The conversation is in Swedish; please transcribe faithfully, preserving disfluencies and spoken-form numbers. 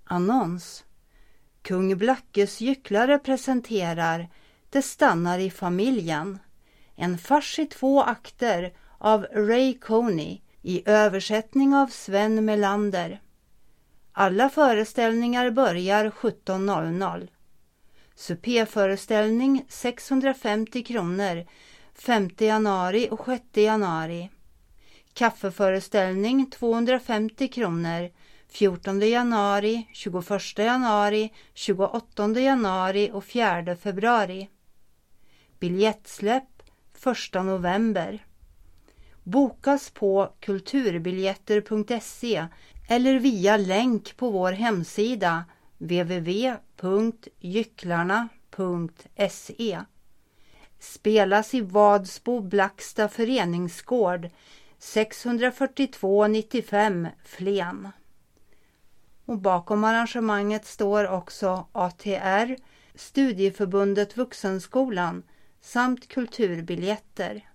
Annons. Kung Blackes gycklare presenterar Det stannar i familjen. En fars i två akter av Ray Coney i översättning av Sven Melander. Alla föreställningar börjar sjutton noll noll. Supéföreställning sexhundrafemtio kronor femte januari och sjätte januari. Kaffeföreställning tvåhundrafemtio kronor fjortonde januari, tjugoförsta januari, tjugoåttonde januari och fjärde februari. Biljettsläpp första november. Bokas på kulturbiljetter punkt se eller via länk på vår hemsida w w w punkt gycklarna punkt se. Spelas i Vadsbo Blacksta föreningsgård sexhundrafyrtiotvå nittiofem Flen. Och bakom arrangemanget står också A T R, Studieförbundet Vuxenskolan samt kulturbiljetter.